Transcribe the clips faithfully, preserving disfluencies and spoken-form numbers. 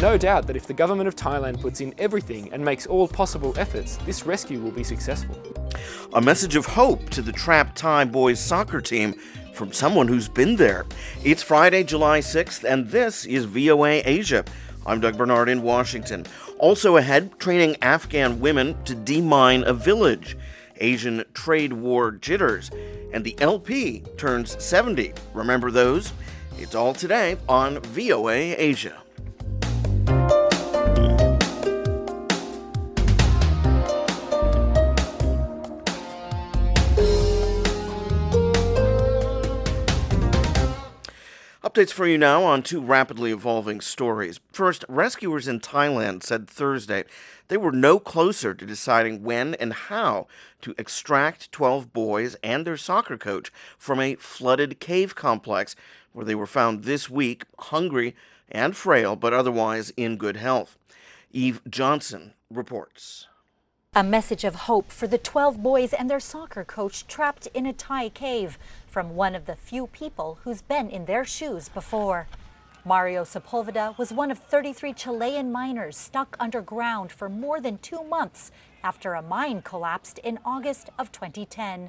no doubt that if the government of Thailand puts in everything and makes all possible efforts, this rescue will be successful. A message of hope to the trapped Thai boys soccer team from someone who's been there. It's Friday, July sixth, and this is V O A Asia. I'm Doug Bernard in Washington. Also ahead, training Afghan women to demine a village, Asian trade war jitters, and the L P turns seventy. Remember those? It's all today on V O A Asia. Updates for you now on two rapidly evolving stories. First, rescuers in Thailand said Thursday they were no closer to deciding when and how to extract twelve boys and their soccer coach from a flooded cave complex where they were found this week, hungry and frail, but otherwise in good health. Eve Johnson reports. A message of hope for the twelve boys and their soccer coach trapped in a Thai cave from one of the few people who's been in their shoes before. Mario Sepulveda was one of thirty-three Chilean miners stuck underground for more than two months after a mine collapsed in August of twenty ten.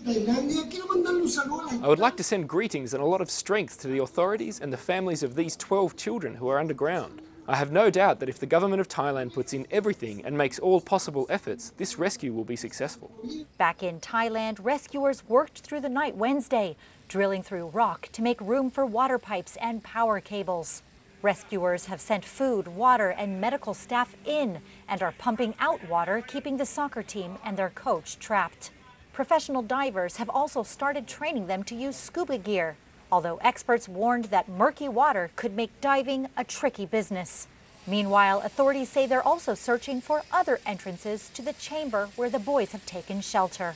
I would like to send greetings and a lot of strength to the authorities and the families of these twelve children who are underground. I have no doubt that if the government of Thailand puts in everything and makes all possible efforts, this rescue will be successful. Back in Thailand, rescuers worked through the night Wednesday, drilling through rock to make room for water pipes and power cables. Rescuers have sent food, water, and medical staff in and are pumping out water, keeping the soccer team and their coach trapped. Professional divers have also started training them to use scuba gear, although experts warned that murky water could make diving a tricky business. Meanwhile, authorities say they're also searching for other entrances to the chamber where the boys have taken shelter.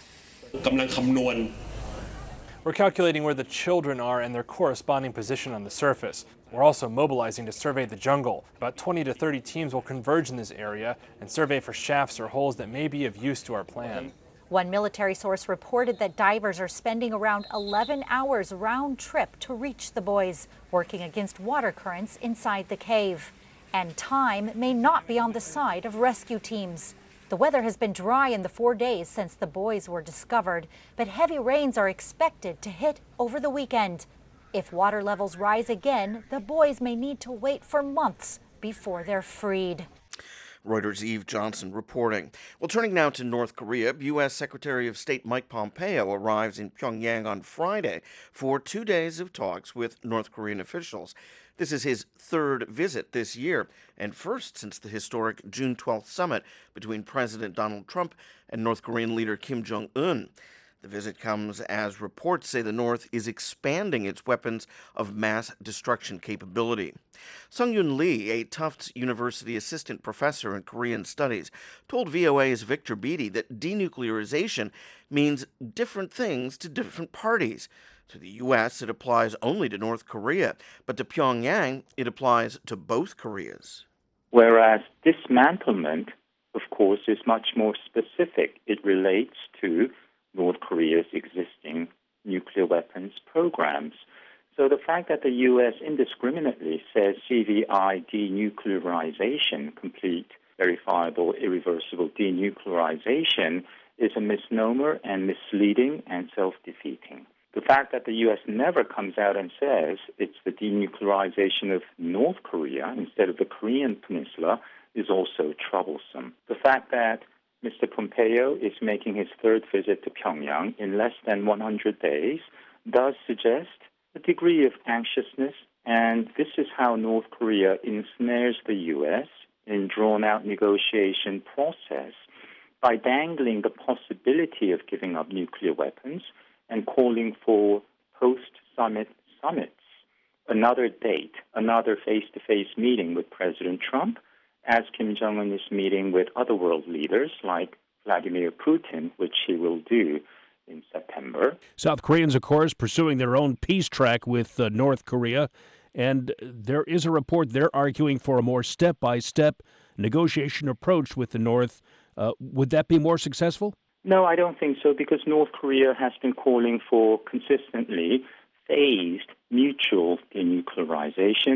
We're calculating where the children are and their corresponding position on the surface. We're also mobilizing to survey the jungle. About twenty to thirty teams will converge in this area and survey for shafts or holes that may be of use to our plan. One military source reported that divers are spending around eleven hours round trip to reach the boys, working against water currents inside the cave. And time may not be on the side of rescue teams. The weather has been dry in the four days since the boys were discovered, but heavy rains are expected to hit over the weekend. If water levels rise again, the boys may need to wait for months before they're freed. Reuters' Eve Johnson reporting. Well, turning now to North Korea, U S Secretary of State Mike Pompeo arrives in Pyongyang on Friday for two days of talks with North Korean officials. This is his third visit this year, and first since the historic June twelfth summit between President Donald Trump and North Korean leader Kim Jong-un. The visit comes as reports say the North is expanding its weapons of mass destruction capability. Sung-Yoon Lee, a Tufts University assistant professor in Korean studies, told V O A's Victor Beattie that denuclearization means different things to different parties. To the U S, it applies only to North Korea, but to Pyongyang, it applies to both Koreas. Whereas dismantlement, of course, is much more specific. It relates to North Korea's existing nuclear weapons programs. So the fact that the U S indiscriminately says C V I denuclearization, complete, verifiable, irreversible denuclearization, is a misnomer and misleading and self-defeating. The fact that the U S never comes out and says it's the denuclearization of North Korea instead of the Korean peninsula is also troublesome. The fact that Mister Pompeo is making his third visit to Pyongyang in less than one hundred days does suggest a degree of anxiousness, and this is how North Korea ensnares the U S in drawn-out negotiation process by dangling the possibility of giving up nuclear weapons and calling for post-summit summits, another date, another face-to-face meeting with President Trump, as Kim Jong-un is meeting with other world leaders like Vladimir Putin, which he will do in September. South Koreans, of course, pursuing their own peace track with uh, North Korea, and there is a report they're arguing for a more step-by-step negotiation approach with the North. Uh, would that be more successful? No, I don't think so, because North Korea has been calling for consistently phased mutual denuclearization,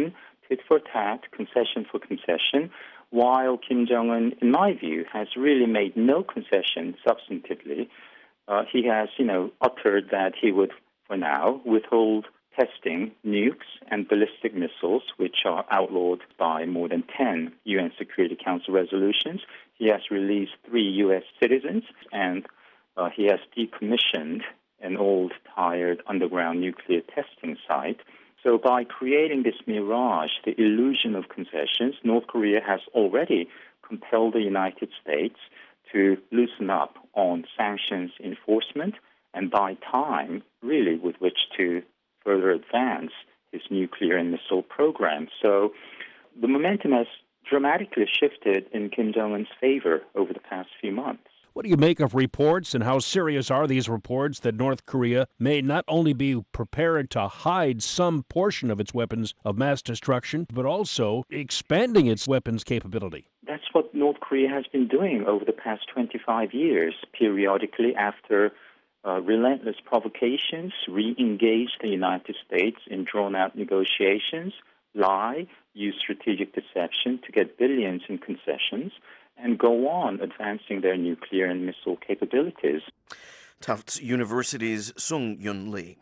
tit for tat, concession for concession, while Kim Jong-un, in my view, has really made no concession substantively. Uh, he has, you know, uttered that he would, for now, withhold testing nukes and ballistic missiles, which are outlawed by more than ten U N Security Council resolutions. He has released three U S citizens, and uh, he has decommissioned an old, tired underground nuclear testing site. So by creating this mirage, the illusion of concessions, North Korea has already compelled the United States to loosen up on sanctions enforcement and buy time, really, with which to further advance his nuclear and missile program. So the momentum has dramatically shifted in Kim Jong-un's favor over the past few months. What do you make of reports, and how serious are these reports that North Korea may not only be prepared to hide some portion of its weapons of mass destruction, but also expanding its weapons capability? That's what North Korea has been doing over the past twenty-five years, periodically after uh, relentless provocations, re-engage the United States in drawn-out negotiations, lie, use strategic deception to get billions in concessions, and go on advancing their nuclear and missile capabilities. Tufts University's Sung Yun Lee.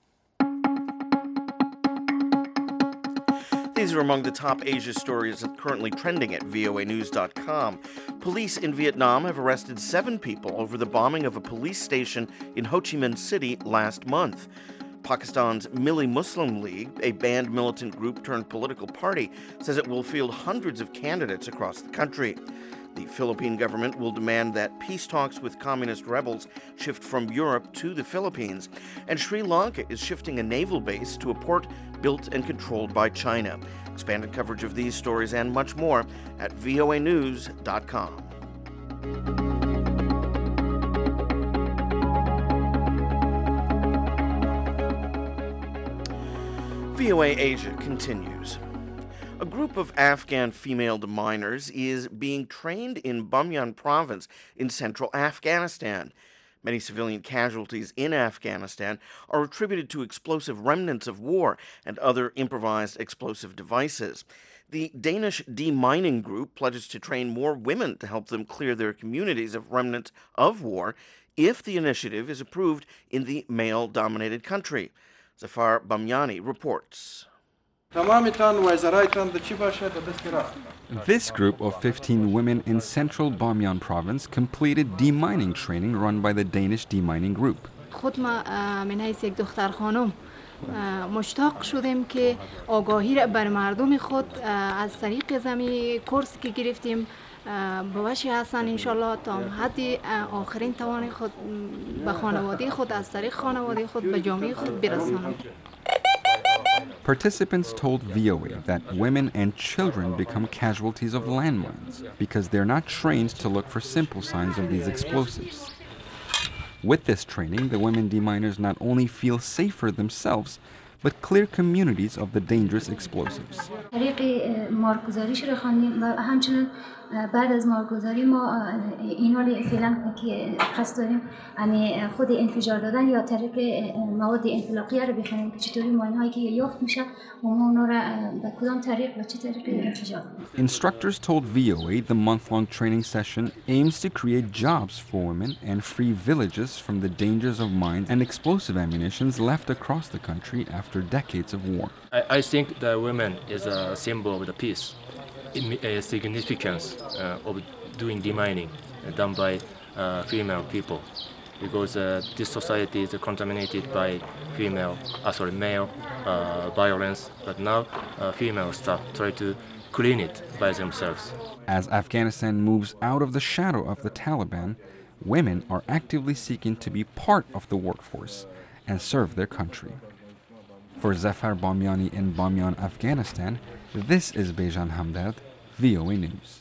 These are among the top Asia stories currently trending at V O A news dot com. Police in Vietnam have arrested seven people over the bombing of a police station in Ho Chi Minh City last month. Pakistan's Milli Muslim League, a banned militant group turned political party, says it will field hundreds of candidates across the country. The Philippine government will demand that peace talks with communist rebels shift from Europe to the Philippines, and Sri Lanka is shifting a naval base to a port built and controlled by China. Expanded coverage of these stories and much more at V O A news dot com. V O A Asia continues. A group of Afghan female deminers is being trained in Bamyan province in central Afghanistan. Many civilian casualties in Afghanistan are attributed to explosive remnants of war and other improvised explosive devices. The Danish demining group pledges to train more women to help them clear their communities of remnants of war if the initiative is approved in the male-dominated country. Zafar Bamyani reports. This group of fifteen women in central Bamyan province completed demining training run by the Danish demining group. مشتاق شدیم که آگاهی را بر مردم خود از طریق زمین کورس که گرفتیم بوشی هستن انشالله تا حد آخرین توان خود به خانواده خود از طریق خانواده خود به جامعه خود برسانند. Participants told V O A that women and children become casualties of landmines because they're not trained to look for simple signs of these explosives. With this training, the women deminers not only feel safer themselves, but clear communities of the dangerous explosives. بعد از مارک‌گذاری ما این حال فعلا که قصد داریم یعنی خود انفجار دادن یا طریق مواد انفلاقیه رو بخونیم که چطوری ماین‌هایی که یافت میشه و ما اونا رو به کدام طریق و چه طریق انفجار. Instructors told V O A the month-long training session aims to create jobs for women and free villages from the dangers of mines and explosive ammunitions left across the country after decades of war. I, I think the women is a symbol of the peace. A significance uh, of doing demining uh, done by uh, female people, because uh, this society is contaminated by female, uh, sorry, male uh, violence. But now uh, female staff try to clean it by themselves. As Afghanistan moves out of the shadow of the Taliban, women are actively seeking to be part of the workforce and serve their country. For Zafar Bamyani in Bamyan, Afghanistan, this is Bejan Hamdard, V O A News.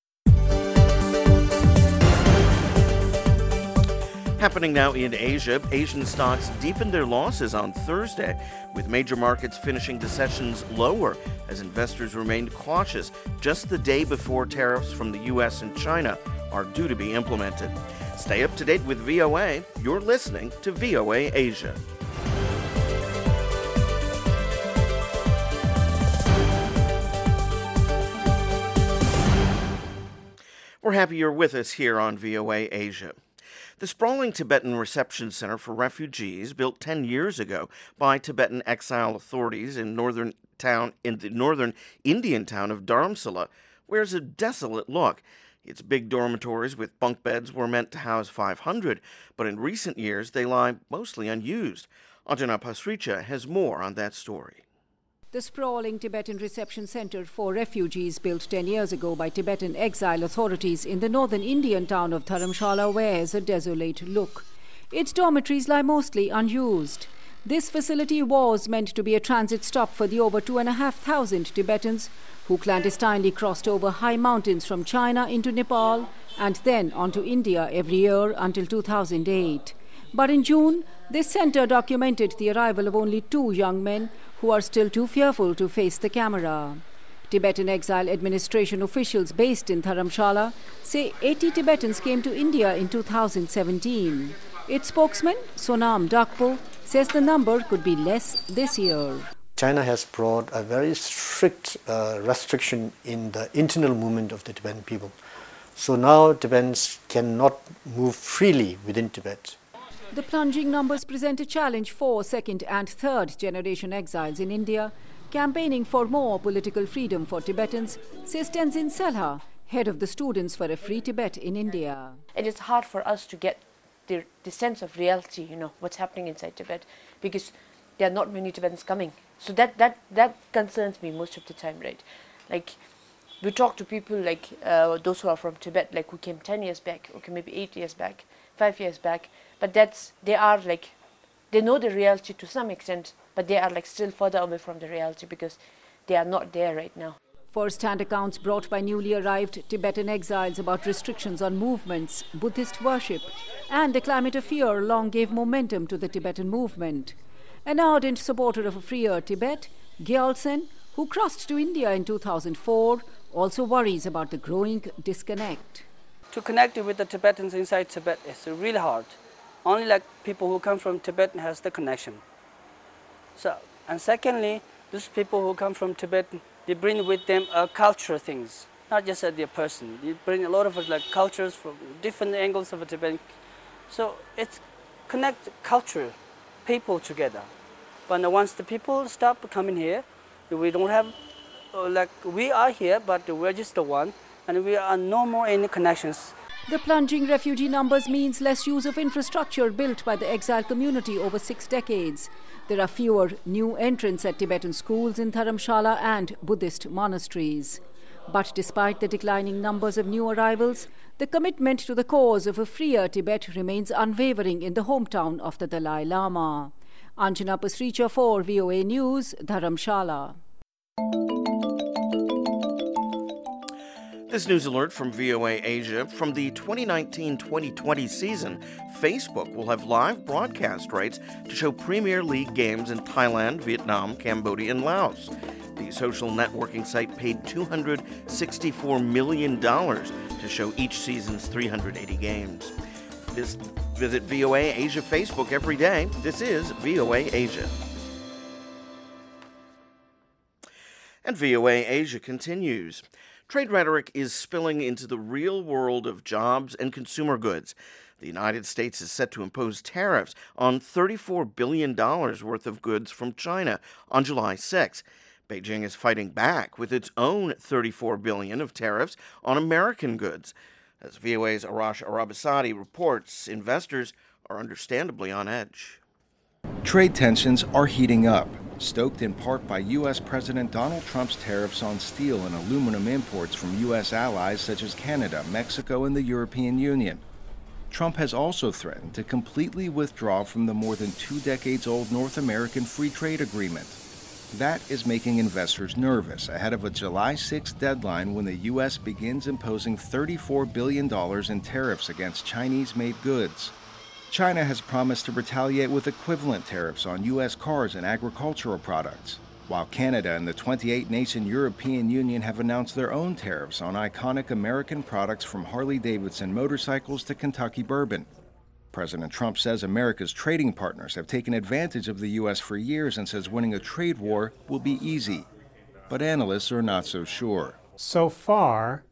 Happening now in Asia, Asian stocks deepened their losses on Thursday, with major markets finishing the sessions lower as investors remained cautious just the day before tariffs from the U S and China are due to be implemented. Stay up to date with V O A. You're listening to V O A Asia. We're happy you're with us here on V O A Asia. The sprawling Tibetan Reception Center for Refugees, built ten years ago by Tibetan exile authorities in northern town in the northern Indian town of Dharamsala, wears a desolate look. Its big dormitories with bunk beds were meant to house five hundred, but in recent years they lie mostly unused. Anjana Pasricha has more on that story. The sprawling Tibetan Reception Center for Refugees, built ten years ago by Tibetan exile authorities in the northern Indian town of Dharamshala, wears a desolate look. Its dormitories lie mostly unused. This facility was meant to be a transit stop for the over two and a half thousand Tibetans who clandestinely crossed over high mountains from China into Nepal and then onto India every year until two thousand eight. But in June, this center documented the arrival of only two young men who are still too fearful to face the camera. Tibetan exile administration officials based in Dharamshala say eighty Tibetans came to India in two thousand seventeen. Its spokesman, Sonam Dakpo, says the number could be less this year. China has brought a very strict uh, restriction in the internal movement of the Tibetan people. So now Tibetans cannot move freely within Tibet. The plunging numbers present a challenge for second and third generation exiles in India. Campaigning for more political freedom for Tibetans, says Tenzin Selha, head of the Students for a Free Tibet in India. It is hard for us to get the, the sense of reality, you know, what's happening inside Tibet, because there are not many Tibetans coming. So that, that, that concerns me most of the time, right? Like, we talk to people like uh, those who are from Tibet, like who came ten years back, okay, maybe eight years back, five years back, but that's, they are like, they know the reality to some extent, but they are like still further away from the reality because they are not there right now. First-hand accounts brought by newly arrived Tibetan exiles about restrictions on movements, Buddhist worship, and the climate of fear long gave momentum to the Tibetan movement. An ardent supporter of a freer Tibet, Gyaltsen, who crossed to India in two thousand four, also worries about the growing disconnect. To connect with the Tibetans inside Tibet is really hard. Only like people who come from Tibet has the connection. So, and secondly, those people who come from Tibet, they bring with them uh, cultural things, not just as their person. They bring a lot of like cultures from different angles of a Tibet. So it's connect culture, people together. But once the people stop coming here, we don't have, uh, like we are here, but we're just the one, and we are no more any connections. The plunging refugee numbers means less use of infrastructure built by the exile community over six decades. There are fewer new entrants at Tibetan schools in Dharamshala and Buddhist monasteries. But despite the declining numbers of new arrivals, the commitment to the cause of a freer Tibet remains unwavering in the hometown of the Dalai Lama. Anjana Pasricha for V O A News, Dharamshala. This news alert from V O A Asia. From the twenty nineteen twenty twenty season, Facebook will have live broadcast rights to show Premier League games in Thailand, Vietnam, Cambodia, and Laos. The social networking site paid two hundred sixty-four million dollars to show each season's three hundred eighty games. This, visit V O A Asia Facebook every day. This is V O A Asia. And V O A Asia continues. Trade rhetoric is spilling into the real world of jobs and consumer goods. The United States is set to impose tariffs on thirty-four billion dollars worth of goods from China on July sixth. Beijing is fighting back with its own thirty-four billion dollars of tariffs on American goods. As V O A's Arash Arabasadi reports, investors are understandably on edge. Trade tensions are heating up, stoked in part by U S President Donald Trump's tariffs on steel and aluminum imports from U S allies such as Canada, Mexico, and the European Union. Trump has also threatened to completely withdraw from the more than two decades old North American Free Trade Agreement. That is making investors nervous ahead of a July sixth deadline when the U S begins imposing thirty-four billion dollars in tariffs against Chinese-made goods. China has promised to retaliate with equivalent tariffs on U S cars and agricultural products, while Canada and the twenty-eight nation European Union have announced their own tariffs on iconic American products from Harley-Davidson motorcycles to Kentucky bourbon. President Trump says America's trading partners have taken advantage of the U S for years and says winning a trade war will be easy. But analysts are not so sure. So far,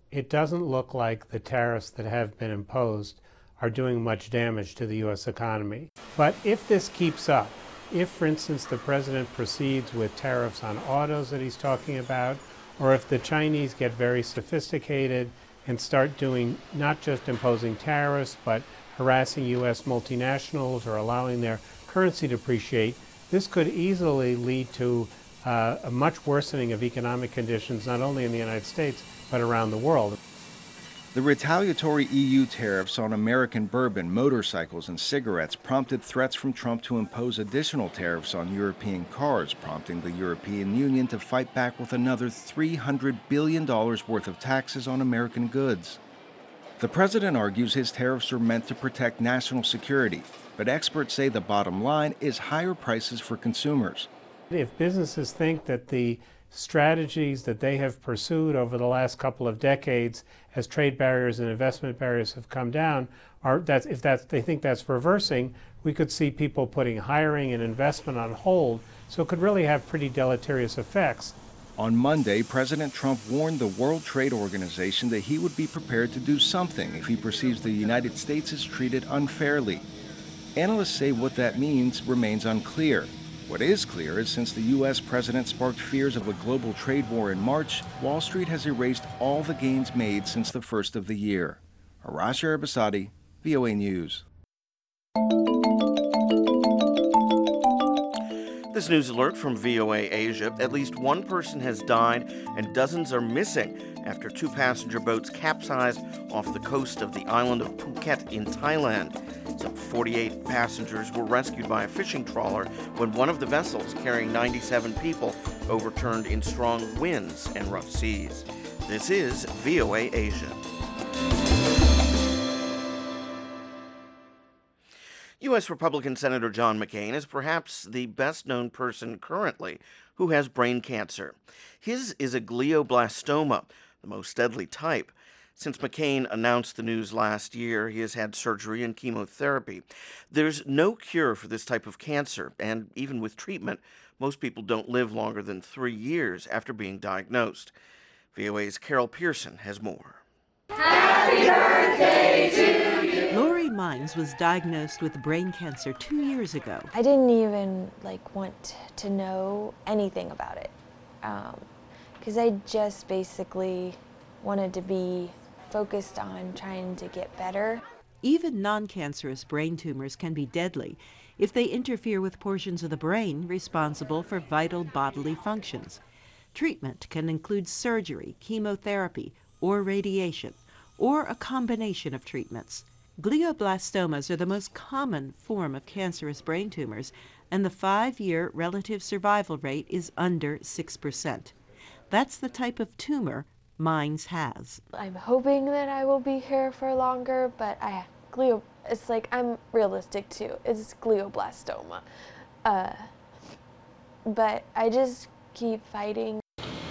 it doesn't look like the tariffs that have been imposed are doing much damage to the U S economy. But if this keeps up, if, for instance, the president proceeds with tariffs on autos that he's talking about, or if the Chinese get very sophisticated and start doing not just imposing tariffs, but harassing U S multinationals or allowing their currency to depreciate, this could easily lead to uh, a much worsening of economic conditions, not only in the United States, but around the world. The retaliatory E U tariffs on American bourbon, motorcycles, and cigarettes prompted threats from Trump to impose additional tariffs on European cars, prompting the European Union to fight back with another three hundred billion dollars worth of taxes on American goods. The president argues his tariffs are meant to protect national security, but experts say the bottom line is higher prices for consumers. If businesses think that the strategies that they have pursued over the last couple of decades as trade barriers and investment barriers have come down, are that's, if that's, they think that's reversing, we could see people putting hiring and investment on hold, so it could really have pretty deleterious effects. On Monday, President Trump warned the World Trade Organization that he would be prepared to do something if he perceives the United States is treated unfairly. Analysts say what that means remains unclear. What is clear is since the U S president sparked fears of a global trade war in March, Wall Street has erased all the gains made since the first of the year. Arash Arabasadi, V O A News. This news alert from V O A Asia. At least one person has died and dozens are missing after two passenger boats capsized off the coast of the island of Phuket in Thailand. Some forty-eight passengers were rescued by a fishing trawler when one of the vessels carrying ninety-seven people overturned in strong winds and rough seas. This is V O A Asia. U S Republican Senator John McCain is perhaps the best-known person currently who has brain cancer. His is a glioblastoma, the most deadly type. Since McCain announced the news last year, he has had surgery and chemotherapy. There's no cure for this type of cancer, and even with treatment, most people don't live longer than three years after being diagnosed. V O A's Carol Pearson has more. Happy birthday to you. Lori Mines was diagnosed with brain cancer two years ago. I didn't even like want to know anything about it, because um, I just basically wanted to be focused on trying to get better. Even non-cancerous brain tumors can be deadly if they interfere with portions of the brain responsible for vital bodily functions. Treatment can include surgery, chemotherapy, or radiation, or a combination of treatments. Glioblastomas are the most common form of cancerous brain tumors, and the five-year relative survival rate is under six percent. That's the type of tumor Mines has. I'm hoping that I will be here for longer, but I glio. It's like I'm realistic too. It's glioblastoma, uh, but I just keep fighting.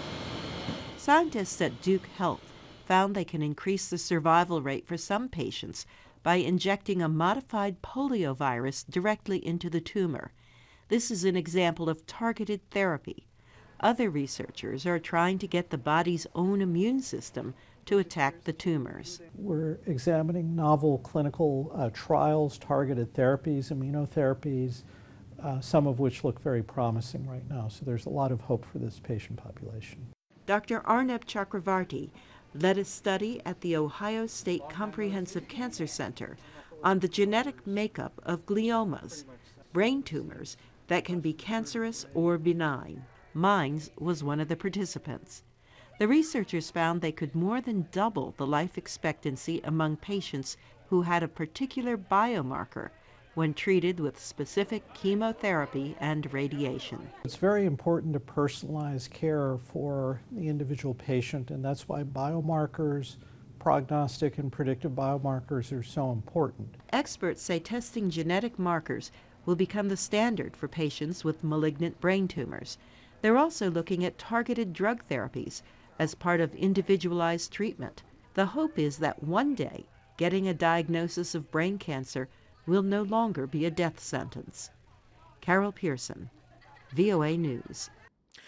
Scientists at Duke Health found they can increase the survival rate for some patients by injecting a modified poliovirus directly into the tumor. This is an example of targeted therapy. Other researchers are trying to get the body's own immune system to attack the tumors. We're examining novel clinical uh, trials, targeted therapies, immunotherapies, uh, some of which look very promising right now. So there's a lot of hope for this patient population. Doctor Arnab Chakravarty led a study at the Ohio State Comprehensive Cancer Center on the genetic makeup of gliomas, brain tumors that can be cancerous or benign. Mines was one of the participants. The researchers found they could more than double the life expectancy among patients who had a particular biomarker when treated with specific chemotherapy and radiation. It's very important to personalize care for the individual patient, and that's why biomarkers, prognostic and predictive biomarkers are so important. Experts say testing genetic markers will become the standard for patients with malignant brain tumors. They're also looking at targeted drug therapies as part of individualized treatment. The hope is that one day, getting a diagnosis of brain cancer will no longer be a death sentence. Carol Pearson, V O A News.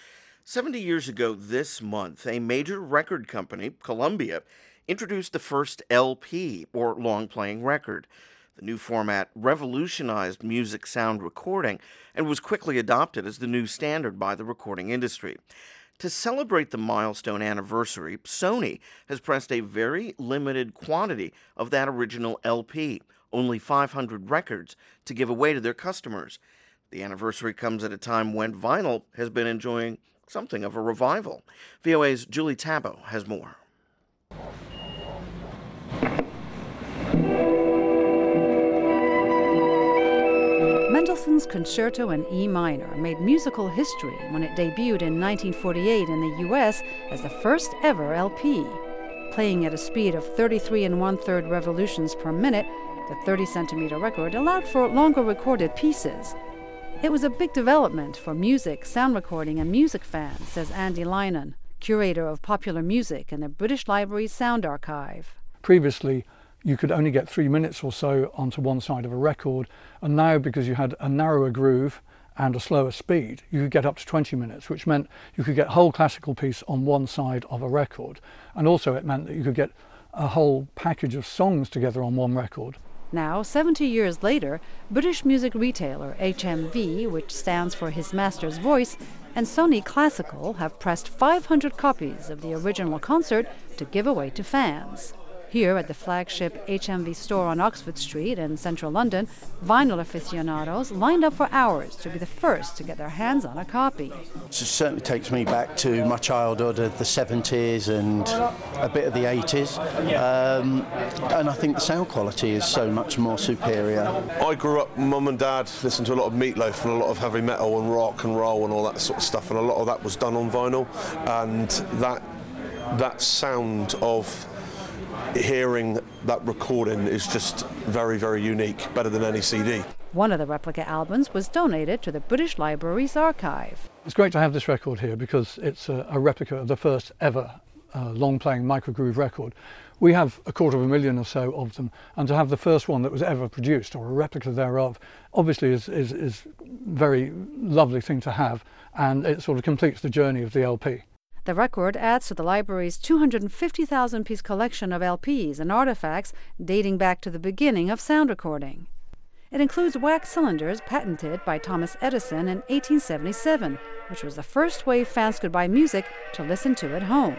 seventy years ago this month, a major record company, Columbia, introduced the first L P, or long-playing record. The new format revolutionized music sound recording and was quickly adopted as the new standard by the recording industry. To celebrate the milestone anniversary, Sony has pressed a very limited quantity of that original L P, only five hundred records, to give away to their customers. The anniversary comes at a time when vinyl has been enjoying something of a revival. V O A's Julie Tabo has more. Mendelssohn's Concerto in E minor made musical history when it debuted in nineteen forty-eight in the U S as the first ever L P. Playing at a speed of thirty-three and one-third revolutions per minute, the thirty centimeter record allowed for longer recorded pieces. It was a big development for music, sound recording, and music fans, says Andy Lynon, curator of popular music in the British Library's Sound Archive. Previously, you could only get three minutes or so onto one side of a record, and now, because you had a narrower groove and a slower speed, you could get up to twenty minutes, which meant you could get a whole classical piece on one side of a record. And also it meant that you could get a whole package of songs together on one record. Now, seventy years later, British music retailer H M V, which stands for His Master's Voice, and Sony Classical have pressed five hundred copies of the original concert to give away to fans. Here at the flagship H M V store on Oxford Street in central London, vinyl aficionados lined up for hours to be the first to get their hands on a copy. It certainly takes me back to my childhood of the seventies and a bit of the eighties, um, and I think the sound quality is so much more superior. I grew up, mum and dad listened to a lot of Meatloaf and a lot of heavy metal and rock and roll and all that sort of stuff, and a lot of that was done on vinyl, and that that sound of hearing that recording is just very, very unique, better than any C D. One of the replica albums was donated to the British Library's archive. It's great to have this record here because it's a, a replica of the first ever uh, long-playing microgroove record. We have a quarter of a million or so of them, and to have the first one that was ever produced, or a replica thereof, obviously is is, is a very lovely thing to have, and it sort of completes the journey of the L P. The record adds to the library's two hundred fifty thousand piece collection of L Ps and artifacts dating back to the beginning of sound recording. It includes wax cylinders patented by Thomas Edison in eighteen seventy-seven, which was the first way fans could buy music to listen to at home.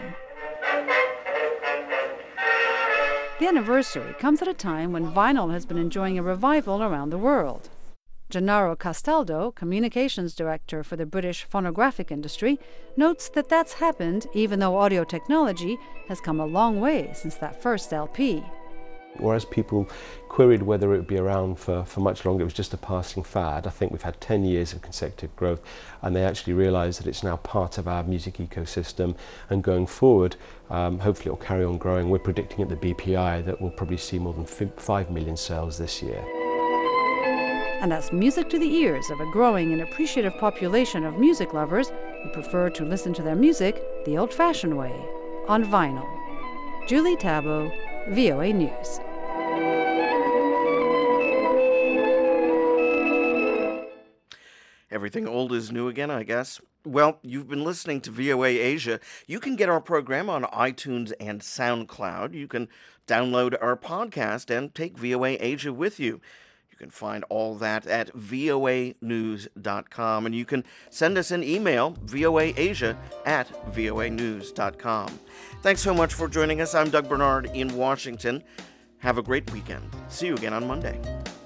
The anniversary comes at a time when vinyl has been enjoying a revival around the world. Gennaro Castaldo, communications director for the British phonographic industry, notes that that's happened even though audio technology has come a long way since that first L P. Whereas people queried whether it would be around for, for much longer, it was just a passing fad. I think we've had ten years of consecutive growth, and they actually realise that it's now part of our music ecosystem, and going forward, um, hopefully it will carry on growing. We're predicting at the B P I that we'll probably see more than five million sales this year. And that's music to the ears of a growing and appreciative population of music lovers who prefer to listen to their music the old-fashioned way, on vinyl. Julie Tabo, V O A News. Everything old is new again, I guess. Well, you've been listening to V O A Asia. You can get our program on iTunes and SoundCloud. You can download our podcast and take V O A Asia with you. You can find all that at V O A news dot com, and you can send us an email, V O A Asia at V O A news dot com. Thanks so much for joining us. I'm Doug Bernard in Washington. Have a great weekend. See you again on Monday.